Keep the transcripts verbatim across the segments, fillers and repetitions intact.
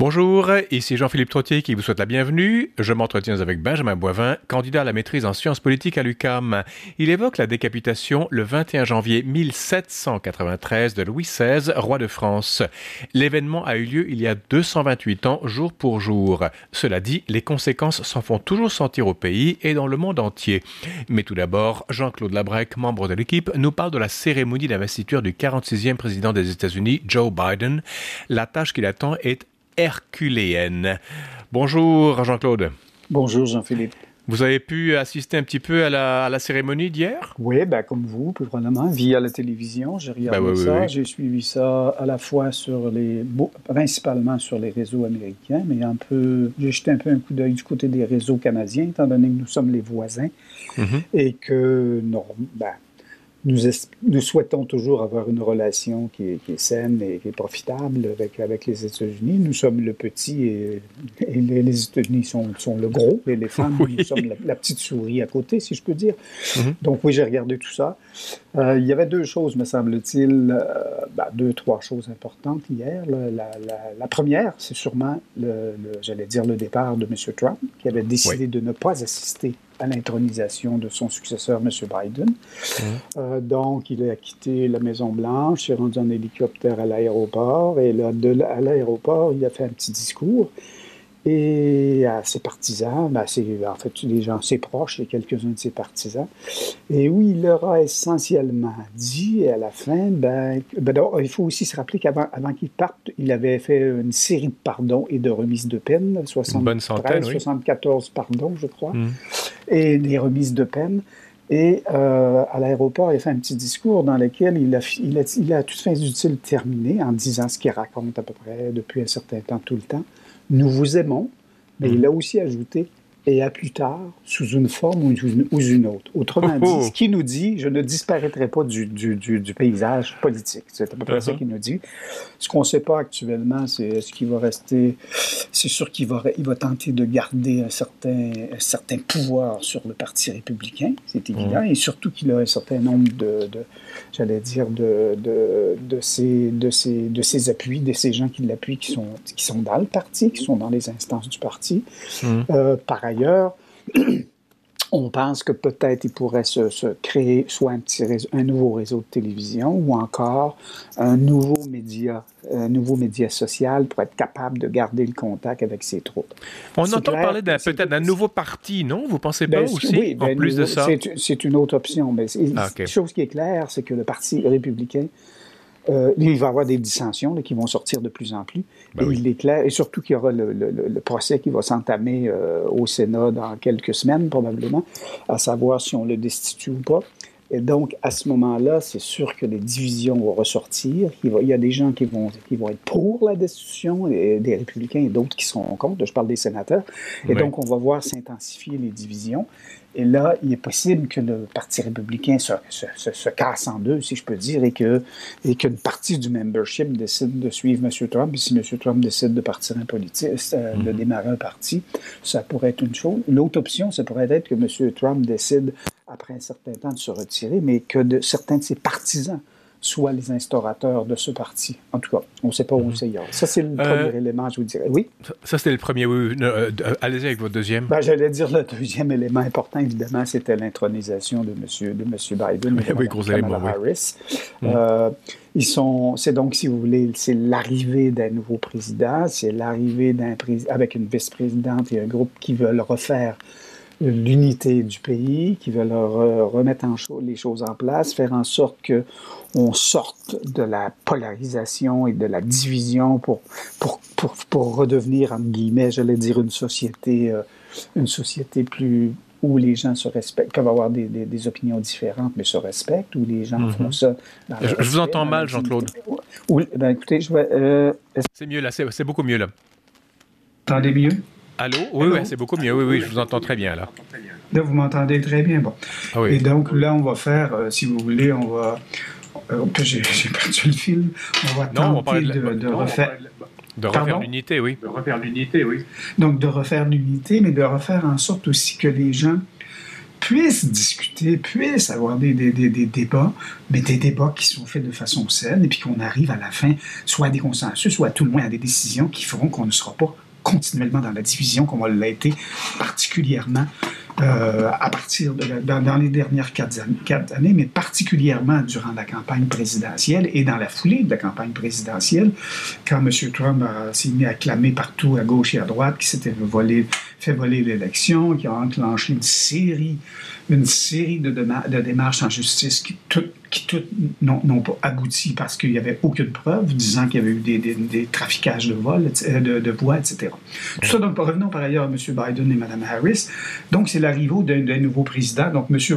Bonjour, ici Jean-Philippe Trottier qui vous souhaite la bienvenue. Je m'entretiens avec Benjamin Boivin, candidat à la maîtrise en sciences politiques à l'U Q A M. Il évoque la décapitation le vingt et un janvier mille sept cent quatre-vingt-treize de Louis seize, roi de France. L'événement a eu lieu il y a deux cent vingt-huit ans, jour pour jour. Cela dit, les conséquences s'en font toujours sentir au pays et dans le monde entier. Mais tout d'abord, Jean-Claude Labrec, membre de l'équipe, nous parle de la cérémonie d'investiture du quarante-sixième président des États-Unis, Joe Biden. La tâche qui l'attend est herculéenne. Bonjour Jean-Claude. Bonjour Jean-Philippe. Vous avez pu assister un petit peu à la, à la cérémonie d'hier? Oui, ben, comme vous, probablement, via la télévision. J'ai regardé ben oui, ça. Oui, oui. J'ai suivi ça à la fois sur les... principalement sur les réseaux américains, mais un peu... J'ai jeté un peu un coup d'œil du côté des réseaux canadiens, étant donné que nous sommes les voisins mm-hmm. et que... Non, ben, Nous, es- nous souhaitons toujours avoir une relation qui est, qui est saine et qui est profitable avec, avec les États-Unis. Nous sommes le petit et, et les, les États-Unis sont, sont le gros, l'éléphant. Oui. Nous sommes la, la petite souris à côté, si je peux dire. Mm-hmm. Donc oui, j'ai regardé tout ça. Euh, il y avait deux choses, me semble-t-il, euh, ben, deux, trois choses importantes hier. La, la, la, la première, c'est sûrement, le, le, j'allais dire, le départ de M. Trump, qui avait décidé oui. de ne pas assister à l'intronisation de son successeur, M. Biden. Mmh. Euh, donc, il a quitté la Maison-Blanche, il est rendu en hélicoptère à l'aéroport, et là, de, à l'aéroport, il a fait un petit discours, et à ses partisans, ben, c'est, en fait, des gens assez proches, et quelques-uns de ses partisans, et où il leur a essentiellement dit, à la fin, ben, ben il faut aussi se rappeler qu'avant avant qu'il parte, il avait fait une série de pardons et de remises de peine, soixante-treize, oui. soixante-quatorze pardons, je crois, mmh. et des remises de peine. Et euh, à l'aéroport, il a fait un petit discours dans lequel il a, il a, il a toutes fins utiles terminé en disant ce qu'il raconte à peu près depuis un certain temps, tout le temps. Nous vous aimons, mais mmh. il a aussi ajouté « et à plus tard, sous une forme ou une, ou une autre ». Autrement oh, oh. dit, ce qu'il nous dit, je ne disparaîtrai pas du, du, du, du paysage politique. C'est à peu près uh-huh. ça qu'il nous dit. Ce qu'on ne sait pas actuellement, c'est ce qu'il va rester... C'est sûr qu'il va, il va tenter de garder un certain, un certain pouvoir sur le Parti républicain, c'est évident, mmh. et surtout qu'il a un certain nombre de, de j'allais dire, de, de, de, ses, de, ses, de ses appuis, de ces gens qui l'appuient, qui sont, qui sont dans le parti, qui sont dans les instances du parti. Mmh. Euh, par ailleurs, on pense que peut-être il pourrait se, se créer soit un, petit réseau, un nouveau réseau de télévision ou encore un nouveau média, un nouveau média social pour être capable de garder le contact avec ses troupes. On c'est entend clair, parler d'un, peut-être d'un nouveau parti, non? Vous pensez pas ben, aussi, oui, ben, en plus nouveau, de ça? C'est, c'est une autre option. Mais c'est, ah, okay. Une chose qui est claire, c'est que le Parti républicain, Euh, il va y avoir des dissensions là, qui vont sortir de plus en plus. Ben et oui. il est clair, et surtout qu'il y aura le, le, le procès qui va s'entamer euh, au Sénat dans quelques semaines, probablement, à savoir si on le destitue ou pas. Et donc, à ce moment-là, c'est sûr que les divisions vont ressortir. Il, va, il y a des gens qui vont, qui vont être pour la destitution, et des républicains, et d'autres qui seront contre. Je parle des sénateurs. Et oui. donc, on va voir s'intensifier les divisions. Et là, il est possible que le Parti républicain se, se, se, se casse en deux, si je peux dire, et, que, et qu'une partie du membership décide de suivre M. Trump. Et si M. Trump décide de partir en politique, euh, mm-hmm. de démarrer un parti, ça pourrait être une chose. L'autre option, ça pourrait être que M. Trump décide, après un certain temps, de se retirer, mais que de, certains de ses partisans soient les instaurateurs de ce parti. En tout cas, on ne sait pas où mm-hmm. c'est hier. Ça, c'est le euh, premier élément, je vous dirais. Oui? Ça, c'était le premier. Oui, oui. Euh, allez-y avec votre deuxième. Ben, j'allais dire le deuxième élément important, évidemment, c'était l'intronisation de M. de M. Biden et de oui, gros élément, Harris. Oui. Euh, ils sont, c'est donc, si vous voulez, c'est l'arrivée d'un nouveau président, c'est l'arrivée d'un président avec une vice-présidente et un groupe qui veulent refaire l'unité du pays, qui veulent re- remettre en cho- les choses en place, faire en sorte qu'on sorte de la polarisation et de la division pour, pour, pour, pour redevenir, entre guillemets, j'allais dire, une société, euh, une société plus... où les gens se respectent, peuvent avoir des, des, des opinions différentes, mais se respectent, où les gens mm-hmm. font ça. Dans je, respect, je vous entends mal, Jean-Claude. Où, ben, écoutez, je vais... Euh, c'est mieux, là, c'est, c'est beaucoup mieux, là. Entendez mieux? Allô? Oui, oui, c'est beaucoup mieux. Oui, oui, je vous entends très bien, là. Là, vous m'entendez très bien, bon. Ah oui. Et donc, là, on va faire, euh, si vous voulez, on va... Euh, j'ai, j'ai perdu le fil. On va non, tenter on de, de, de non, refaire... De refaire Pardon? l'unité, oui. De refaire l'unité, oui. Donc, de refaire l'unité, mais de refaire en sorte aussi que les gens puissent discuter, puissent avoir des, des, des, des débats, mais des débats qui sont faits de façon saine, et puis qu'on arrive à la fin, soit à des consensus, soit à tout le moins à des décisions qui feront qu'on ne sera pas continuellement dans la division, comme on l'a été particulièrement euh, à partir de la, dans, dans les dernières quatre années, quatre années, mais particulièrement durant la campagne présidentielle et dans la foulée de la campagne présidentielle, quand M. Trump a, s'est mis à clamer partout à gauche et à droite qu'il s'était volé, fait voler l'élection, qui a enclenché une série, une série de, déma- de démarches en justice qui toutes qui toutes n'ont, n'ont pas abouti parce qu'il n'y avait aucune preuve disant qu'il y avait eu des, des, des trafiquages de vols, de, de voix, et cetera. Tout ça, donc, revenons par ailleurs à M. Biden et Mme Harris. Donc, c'est l'arrivée d'un, d'un nouveau président. Donc, M.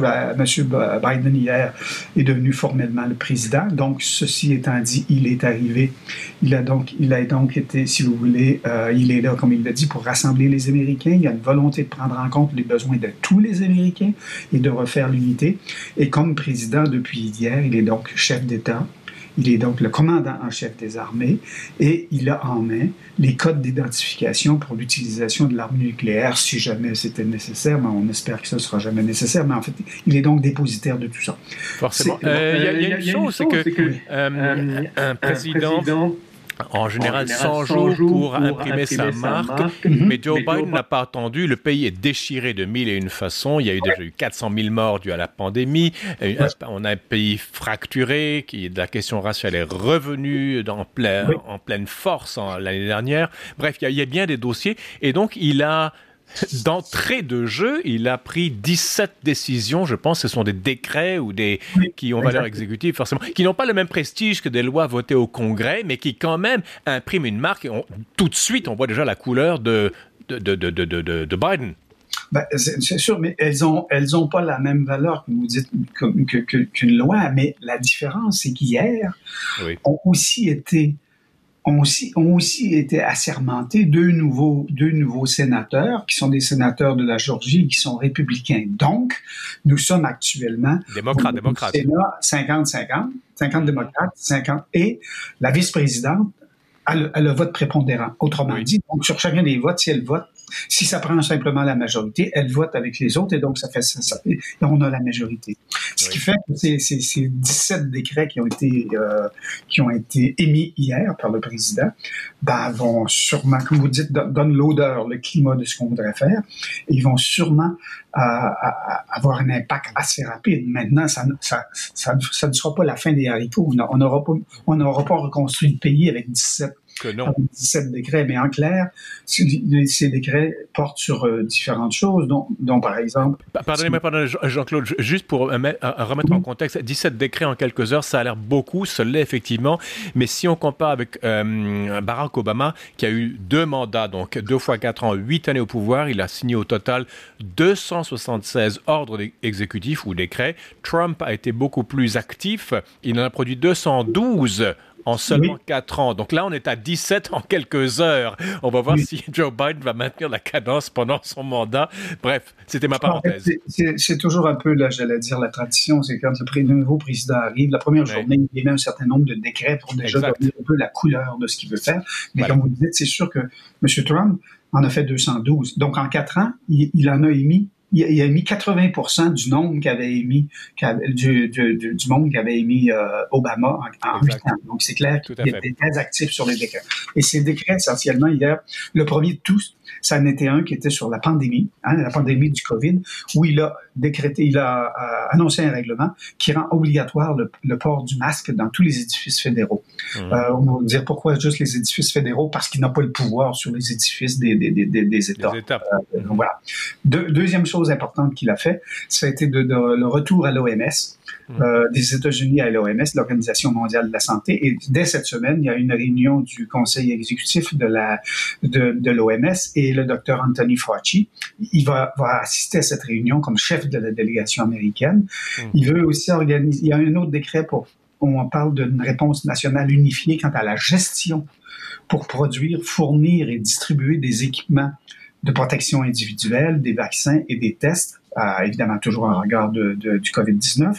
M. Biden, hier, est devenu formellement le président. Donc, ceci étant dit, il est arrivé. Il a donc, il a donc été, si vous voulez, euh, il est là, comme il l'a dit, pour rassembler les Américains. Il y a une volonté de prendre en compte les besoins de tous les Américains et de refaire l'unité. Et comme président depuis hier, il est donc chef d'État, il est donc le commandant en chef des armées et il a en main les codes d'identification pour l'utilisation de l'arme nucléaire si jamais c'était nécessaire, mais on espère que ce ne sera jamais nécessaire, mais en fait, il est donc dépositaire de tout ça. Forcément. Il euh, y, euh, y, y a une chose, c'est que, que euh, un président... Un président En général, cent jours pour, pour imprimer, imprimer sa, sa marque, marque. Mm-hmm. Mais Joe mais Biden Joe... n'a pas attendu. Le pays est déchiré de mille et une façons. Il y a eu déjà eu quatre cent mille morts dus à la pandémie. Ouais. On a un pays fracturé, qui, la question raciale est revenue dans plein, oui. en pleine force en, l'année dernière. Bref, il y, a, il y a bien des dossiers. Et donc, il a... D'entrée de jeu, il a pris dix-sept décisions, je pense, ce sont des décrets ou des oui, qui ont valeur exécutive, forcément, qui n'ont pas le même prestige que des lois votées au Congrès, mais qui quand même impriment une marque. Et on, tout de suite, on voit déjà la couleur de, de, de, de, de, de, de Biden. Ben, c'est, c'est sûr, mais elles ont, elles ont pas la même valeur que vous dites que, que, que, qu'une loi. Mais la différence, c'est qu'hier, oui. ont aussi été Ont aussi, ont aussi été assermentés deux nouveaux, deux nouveaux sénateurs, qui sont des sénateurs de la Géorgie, qui sont républicains. Donc, nous sommes actuellement... Démocrates, démocrates. Sénat cinquante cinquante, cinquante démocrates, cinquante, et la vice-présidente a le, a le vote prépondérant. Autrement oui. dit, donc sur chacun des votes, si elle vote, si ça prend simplement la majorité, elle vote avec les autres, et donc ça fait ça, ça et on a la majorité. Ce oui. qui fait que ces, ces, ces dix-sept décrets qui ont été euh, qui ont été émis hier par le président, ben, vont sûrement, comme vous dites, donnent l'odeur, le climat de ce qu'on voudrait faire, et ils vont sûrement euh, avoir un impact assez rapide. Maintenant, ça, ça, ça, ça ne sera pas la fin des haricots. On n'aura pas, on n'aura pas reconstruit le pays avec dix-sept que non. dix-sept décrets, mais en clair, ces décrets portent sur euh, différentes choses, dont, dont par exemple... Pardonnez-moi, pardonnez-moi, Jean-Claude, juste pour remettre mm-hmm. en contexte, dix-sept décrets en quelques heures, ça a l'air beaucoup, ça l'est effectivement, mais si on compare avec euh, Barack Obama, qui a eu deux mandats, donc deux fois quatre ans, huit années au pouvoir, il a signé au total deux cent soixante-seize ordres exécutifs ou décrets. Trump a été beaucoup plus actif, il en a produit deux cent douze en seulement oui. quatre ans. Donc là, on est à dix-sept en quelques heures. On va voir oui. si Joe Biden va maintenir la cadence pendant son mandat. Bref, c'était ma parenthèse. C'est, c'est, c'est toujours un peu, là, j'allais dire, la tradition. C'est quand le, le nouveau président arrive, la première oui. journée, il émet un certain nombre de décrets pour déjà exact. donner un peu la couleur de ce qu'il veut faire. Mais voilà. comme vous le dites, c'est sûr que M. Trump en a fait deux cent douze. Donc, en quatre ans, il, il en a émis il a émis quatre-vingts pour cent du nombre qu'avait émis du, du, du, du monde qu'avait émis euh, Obama en, en huit ans. Donc c'est clair qu'il était très actif sur les décrets. Et ces décrets, essentiellement, hier, le premier de tous, ça en était un qui était sur la pandémie, hein, la pandémie du COVID, où il a décrété, il a euh, annoncé un règlement qui rend obligatoire le, le port du masque dans tous les édifices fédéraux. Mmh. Euh, on va dire pourquoi juste les édifices fédéraux? Parce qu'il n'a pas le pouvoir sur les édifices des, des, des, des, des États. Des États. Euh, donc voilà. De, deuxième chose importante qu'il a fait, ça a été de, de, le retour à l'O M S, mmh. euh, des États-Unis à l'O M S, l'Organisation mondiale de la santé. Et dès cette semaine, il y a une réunion du conseil exécutif de, la, de, de l'O M S et le docteur Anthony Fauci. Il va, va assister à cette réunion comme chef de la délégation américaine. Mmh. Il veut aussi organiser... Il y a un autre décret pour... On parle d'une réponse nationale unifiée quant à la gestion pour produire, fournir et distribuer des équipements de protection individuelle, des vaccins et des tests, euh, évidemment toujours en regard de, de, du covid dix-neuf.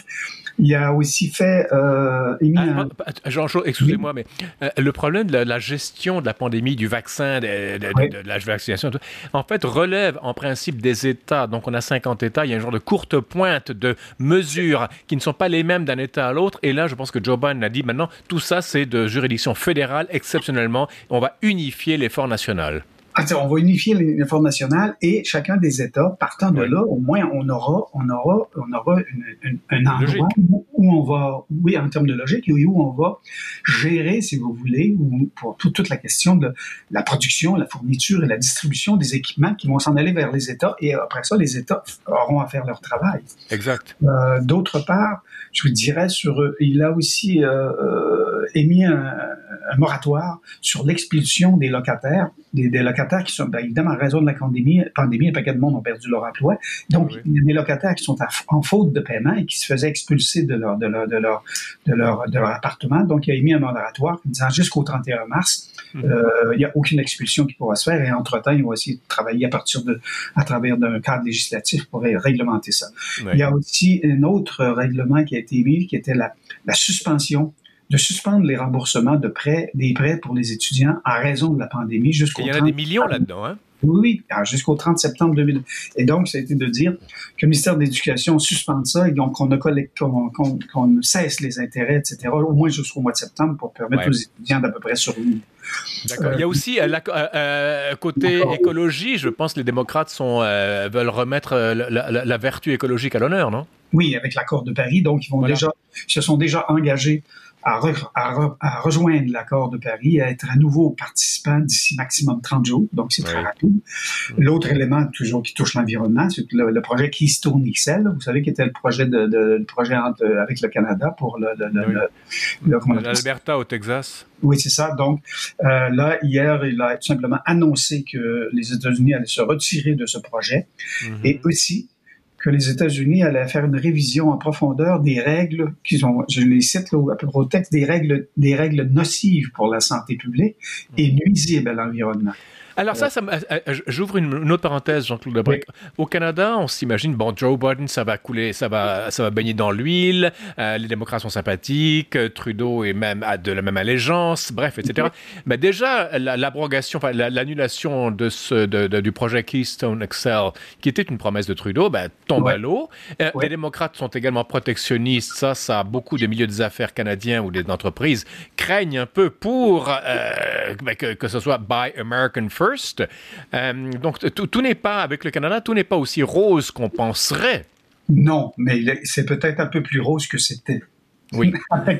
Il a aussi fait... Euh, émis ah, un... Jean-Claude, excusez-moi, oui. mais euh, le problème de la, la gestion de la pandémie, du vaccin, de, de, oui. de, de, de la vaccination, en fait, relève en principe des États. Donc, on a cinquante États. Il y a un genre de courte pointe de mesures qui ne sont pas les mêmes d'un État à l'autre. Et là, je pense que Joe Biden a dit maintenant, tout ça, c'est de juridiction fédérale, exceptionnellement. On va unifier l'effort national. On va unifier l'effort national et chacun des États, partant de oui. là, au moins, on aura, on aura, on aura une, une, un endroit où, où on va, oui, en termes de logique, et où on va gérer, si vous voulez, ou pour tout, toute la question de la production, la fourniture et la distribution des équipements qui vont s'en aller vers les États, et après ça, les États auront à faire leur travail. Exact. Euh, d'autre part, je vous dirais sur, il a aussi euh, émis un, un moratoire sur l'expulsion des locataires, des, des locataires qui sont, bien évidemment, en raison de la pandémie, pandémie, un paquet de monde ont perdu leur emploi. Donc, oui. il y a des locataires qui sont à, en faute de paiement et qui se faisaient expulser de leur, de leur, de leur, de leur, de leur appartement. Donc, il a émis un moratoire disant jusqu'au trente et un mars, mm-hmm. euh, il n'y a aucune expulsion qui pourra se faire et entre-temps, ils vont essayer de travailler à partir de, à travers d'un cadre législatif pour réglementer ça. Oui. Il y a aussi un autre règlement qui a été émis qui était la, la suspension de suspendre les remboursements de prêts, des prêts pour les étudiants en raison de la pandémie jusqu'au Il y en a des millions là-dedans, hein? Oui, oui, jusqu'au trente septembre deux mille. Et donc, ça a été de dire que le ministère de l'Éducation suspende ça et donc qu'on, a collecté, qu'on, qu'on, qu'on cesse les intérêts, et cetera, au moins jusqu'au mois de septembre pour permettre ouais. aux étudiants d'à peu près survivre. D'accord. Euh, Il y a aussi euh, la, euh, côté d'accord. écologie, je pense que les démocrates sont, euh, veulent remettre la, la, la vertu écologique à l'honneur, non? Oui, avec l'accord de Paris, donc ils vont voilà. déjà, se sont déjà engagés à, re, à, re, à rejoindre l'accord de Paris, à être à nouveau participants d'ici maximum trente jours, donc c'est oui. très rapide. Oui. L'autre élément toujours qui touche l'environnement, c'est le, le projet Keystone X L, vous savez, qui était le projet de, de le projet entre, avec le Canada pour le, le, oui. le, le l'Alberta au Texas. Oui, c'est ça. Donc euh, là, hier, il a tout simplement annoncé que les États-Unis allaient se retirer de ce projet mm-hmm. et aussi que les États-Unis allaient faire une révision en profondeur des règles qui sont, je les cite là, à peu près au texte, des règles, des règles nocives pour la santé publique et nuisibles à l'environnement. Alors ça, ça j'ouvre une, une autre parenthèse, Jean-Claude Lebrec. Oui. Au Canada, on s'imagine, bon, Joe Biden, ça va couler, ça va, ça va baigner dans l'huile, euh, les démocrates sont sympathiques, Trudeau est même à de la même allégeance, bref, et cetera. Oui. Mais déjà, la, l'abrogation, enfin, la, l'annulation de ce, de, de, du projet Keystone X L, qui était une promesse de Trudeau, ben, tombe oui. à l'eau. Euh, oui. Les démocrates sont également protectionnistes, ça, ça, beaucoup de milieux des affaires canadiens ou des entreprises craignent un peu pour euh, que, que ce soit Buy American First. First. Euh, donc, tout, tout n'est pas, avec le Canada, tout n'est pas aussi rose qu'on penserait. Non, mais c'est peut-être un peu plus rose que c'était. Oui.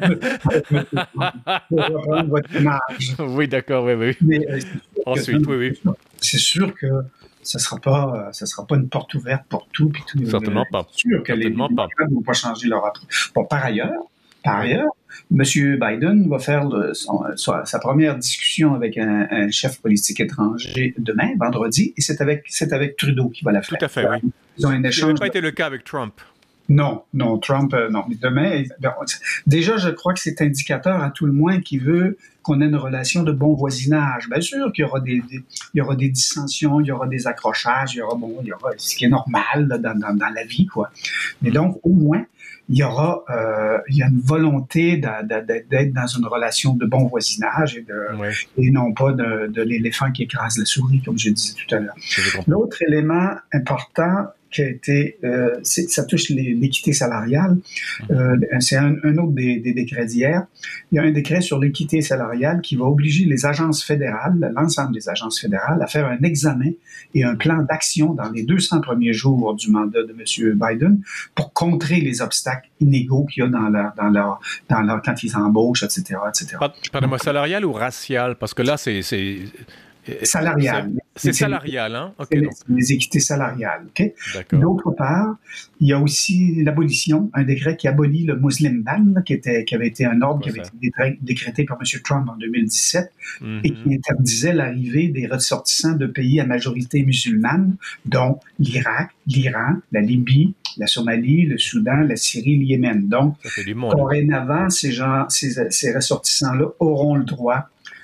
Pour reprendre votre image. Oui, d'accord, oui, oui. Mais, euh, Ensuite, que, oui, oui. C'est sûr que ça ne sera pas, ça sera pas une porte ouverte pour tout. Puis tout Certainement pas. C'est sûr que Certainement les démocrates ne vont pas changer leur approche. Bon, par ailleurs, par ailleurs, M. Biden va faire le, son, sa, sa première discussion avec un, un chef politique étranger demain, vendredi, et c'est avec, c'est avec Trudeau qui va la faire. Tout à fait, oui. Ils ont un échange. Ça n'a pas été le cas avec Trump. Non, non, Trump, euh, non. Mais demain, déjà, je crois que c'est indicateur à tout le moins qui veut qu'on ait une relation de bon voisinage. Bien sûr qu'il y aura des, des, il y aura des dissensions, il y aura des accrochages, il y aura, bon, il y aura ce qui est normal là, dans, dans, dans la vie, quoi. Mais donc, au moins, il y aura, euh, il y a une volonté de, de, de, d'être dans une relation de bon voisinage et, de, ouais. et non pas de, de l'éléphant qui écrase la souris, comme je disais tout à l'heure. L'autre élément important qui a été, euh, c'est, ça touche les, l'équité salariale. Euh, c'est un, un autre des, des décrets d'hier. Il y a un décret sur l'équité salariale qui va obliger les agences fédérales, l'ensemble des agences fédérales, à faire un examen et un plan d'action dans les deux cents premiers jours du mandat de M. Biden pour contrer les obstacles inégaux qu'il y a dans leur, dans leur, dans leur, quand ils embauchent, et cetera, et cetera. Pardonnez-moi, salarial ou racial? Parce que là, c'est... c'est... Salarial. C'est, c'est salarial, hein? Okay, c'est, les, c'est les équités salariales, OK? D'accord. D'autre part, il y a aussi l'abolition, un décret qui abolit le Muslim ban, qui, était, qui avait été un ordre qui avait été décrété par M. Trump en deux mille dix-sept mm-hmm. et qui interdisait l'arrivée des ressortissants de pays à majorité musulmane, dont l'Irak, l'Iran, la Libye, la Somalie, le Soudan, la Syrie, le Yémen. Donc, dorénavant, ces gens, ces, ces ressortissants-là auront le droit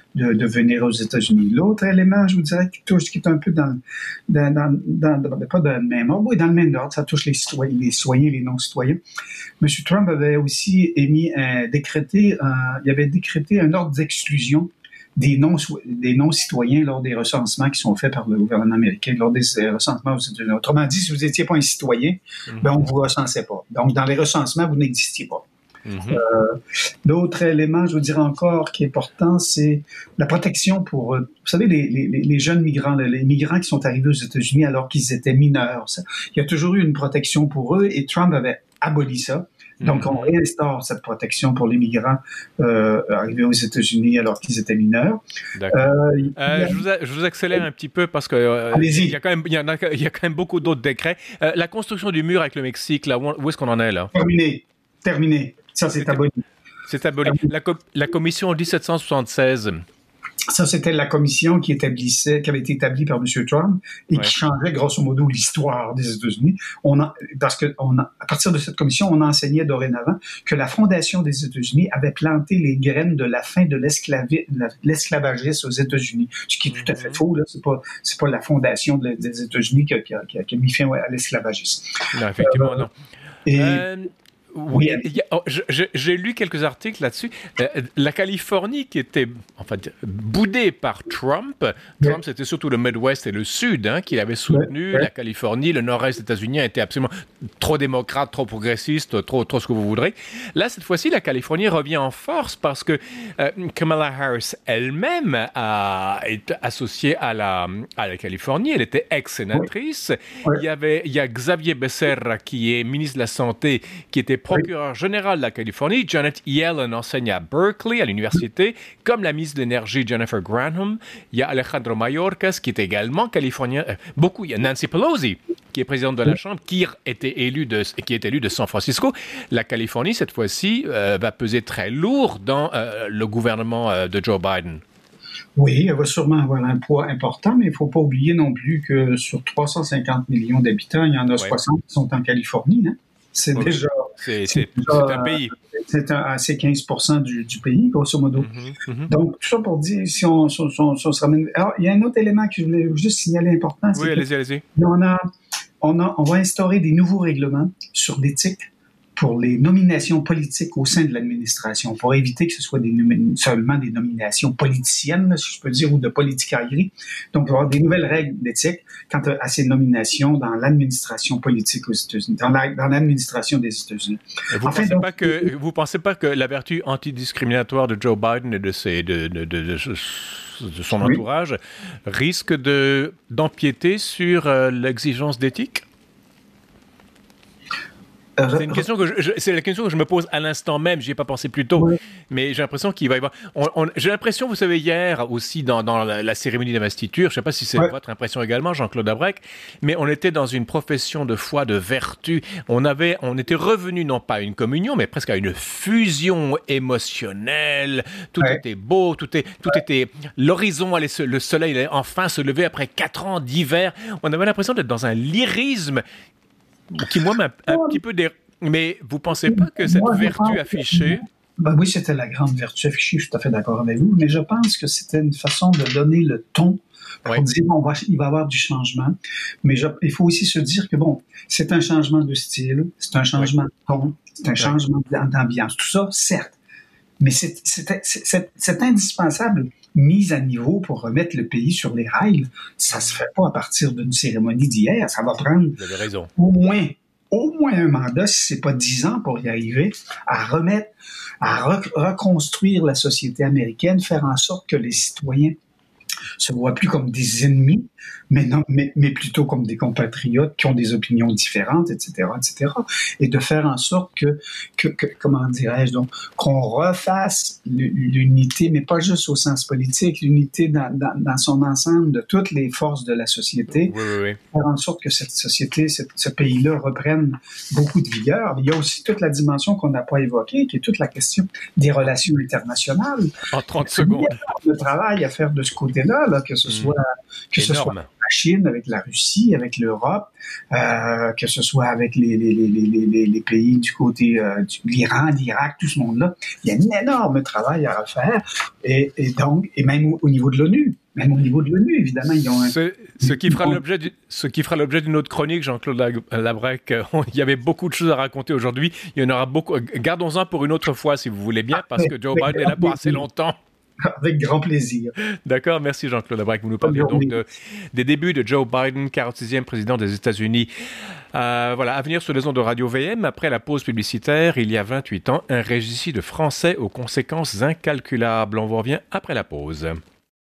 de, de venir aux États-Unis. L'autre élément, je vous dirais, qui touche, qui est un peu dans, dans, dans, dans, dans pas dans le même ordre, oui, dans le même ordre, ça touche les citoyens, les citoyens, les non-citoyens. M. Trump avait aussi émis un, décrété, un, il avait décrété un ordre d'exclusion des non, des non-citoyens lors des recensements qui sont faits par le gouvernement américain, lors des recensements aux États-Unis. Autrement dit, si vous n'étiez pas un citoyen, mm-hmm. ben on ne vous recensait pas. Donc, dans les recensements, vous n'existiez pas. Mm-hmm. Euh, l'autre élément, je vous dirais encore, qui est important, c'est la protection pour, vous savez, les, les, les jeunes migrants, les migrants qui sont arrivés aux États-Unis alors qu'ils étaient mineurs. Ça, il y a toujours eu une protection pour eux et Trump avait aboli ça. Donc, on réinstaure cette protection pour les migrants euh, arrivés aux États-Unis alors qu'ils étaient mineurs. D'accord. Euh, euh, je, vous a, je vous accélère un petit peu parce que euh, il y a quand même, il y en a, il y a quand même beaucoup d'autres décrets. Euh, la construction du mur avec le Mexique, là, où est-ce qu'on en est là? Terminé, terminé. Ça, c'est, c'est aboli. C'est aboli. La, co- la commission dix-sept cent soixante-seize. Ça, c'était la commission qui établissait, qui avait été établie par M. Trump et ouais. qui changeait grosso modo l'histoire des États-Unis. On a, parce que on a, à partir de cette commission, on enseignait dorénavant que la fondation des États-Unis avait planté les graines de la fin de l'esclavagisme aux États-Unis. Ce qui est tout à fait faux. Là, c'est pas, c'est pas la fondation de, des États-Unis qui a, qui, a, qui a mis fin à l'esclavagisme. Non, effectivement, euh, non. Et, euh... Oui, oui. Oh, j'ai, j'ai lu quelques articles là-dessus. Euh, la Californie qui était en fait boudée par Trump. Trump, oui. C'était surtout le Midwest et le Sud hein, qui l'avaient soutenu. Oui. La Californie, le Nord-Est des États-Unis était absolument trop démocrate, trop progressiste, trop, trop ce que vous voudrez. Là, cette fois-ci, la Californie revient en force parce que euh, Kamala Harris elle-même a été associée à la, à la Californie. Elle était ex-sénatrice. Oui. Oui. Il y avait, il y a Xavier Becerra qui est ministre de la Santé, qui était procureur général de la Californie. Janet Yellen enseigne à Berkeley, à l'université, comme la ministre de l'Énergie Jennifer Granholm. Il y a Alejandro Mayorkas, qui est également californien. Euh, beaucoup. Il y a Nancy Pelosi, qui est présidente de la Chambre, qui, était élue de, qui est élue de San Francisco. La Californie, cette fois-ci, euh, va peser très lourd dans euh, le gouvernement euh, de Joe Biden. Oui, elle va sûrement avoir un poids important, mais il ne faut pas oublier non plus que sur trois cent cinquante millions d'habitants, il y en a ouais. soixante qui sont en Californie. Hein? C'est okay. déjà... C'est, c'est, c'est, déjà, c'est un pays. C'est un, c'est quinze pour cent du, du pays, grosso modo. Mm-hmm, mm-hmm. Donc, tout ça pour dire, si on, si on, si on, si on se ramène... Alors, il y a un autre élément que je voulais juste signaler important. Oui, allez-y, allez-y. On, a, on, a, on va instaurer des nouveaux règlements sur l'éthique pour les nominations politiques au sein de l'administration, pour éviter que ce soit des nom- seulement des nominations politiciennes, si je peux dire, ou de politicaillerie. Donc, il va y avoir des nouvelles règles d'éthique quant à ces nominations dans l'administration politique aux États-Unis, dans, la, dans l'administration des États-Unis. Vous ne enfin, pensez, pas que, vous pensez pas que la vertu antidiscriminatoire de Joe Biden et de, ses, de, de, de, de, de son oui. entourage risque de, d'empiéter sur euh, l'exigence d'éthique? C'est une question que je, je, c'est la question que je me pose à l'instant même. J'y ai pas pensé plus tôt, oui. mais j'ai l'impression qu'il va y avoir. On, on, j'ai l'impression, vous savez, hier aussi dans, dans la, la cérémonie d'investiture, je sais pas si c'est oui. votre impression également, Jean-Claude Abrec, mais on était dans une profession de foi, de vertu. On avait, on était revenu non pas à une communion, mais presque à une fusion émotionnelle. Tout oui. était beau, tout, est, tout oui. était. L'horizon allait se, le soleil allait enfin se lever après quatre ans d'hiver. On avait l'impression d'être dans un lyrisme qui, moi, m'a un petit peu... Dé... Mais vous ne pensez pas que cette moi, vertu affichée... Ben oui, c'était la grande vertu affichée, je suis tout à fait d'accord avec vous, mais je pense que c'était une façon de donner le ton pour ouais. dire on va, il va y avoir du changement. Mais je, il faut aussi se dire que, bon, c'est un changement de style, c'est un changement ouais. de ton, c'est un ouais. changement d'ambiance. Tout ça, certes. Mais c'est, c'est, c'est, c'est, c'est indispensable mise à niveau pour remettre le pays sur les rails. Ça se fait pas à partir d'une cérémonie d'hier. Ça va prendre Vous avez raison. au moins, au moins un mandat, si c'est pas dix ans pour y arriver, à remettre, à re- reconstruire la société américaine, faire en sorte que les citoyens se voient plus comme des ennemis, mais, non, mais, mais plutôt comme des compatriotes qui ont des opinions différentes, et cetera, et cetera. Et de faire en sorte que, que, que comment dirais-je, donc, qu'on refasse l'unité, mais pas juste au sens politique, l'unité dans, dans, dans son ensemble de toutes les forces de la société, oui, oui, oui. faire en sorte que cette société, cette, ce pays-là reprenne beaucoup de vigueur. Il y a aussi toute la dimension qu'on n'a pas évoquée, qui est toute la question des relations internationales. En trente secondes. Il y a le travail à faire de ce côté-là, là, que ce soit, que ce soit à Chine, avec la Russie, avec l'Europe, euh, que ce soit avec les, les, les, les, les pays du côté euh, de l'Iran, l'Irak, tout ce monde-là. Il y a un énorme travail à refaire. Et, et donc, et même au, au niveau de l'ONU. Même au niveau de l'ONU, évidemment, ils ont un... Ce, ce, qui, fera l'objet du, ce qui fera l'objet d'une autre chronique, Jean-Claude Labrec. Il y avait beaucoup de choses à raconter aujourd'hui. Il y en aura beaucoup. Gardons-en pour une autre fois, si vous voulez bien, parce que Joe Biden est là pour assez longtemps. Avec grand plaisir. D'accord, merci Jean-Claude Labrec. Vous nous parlez donc de, des débuts de Joe Biden, quarante-sixième président des États-Unis. Euh, voilà, à venir sur les ondes de Radio V M, après la pause publicitaire, il y a vingt-huit ans, un régicide français aux conséquences incalculables. On vous revient après la pause.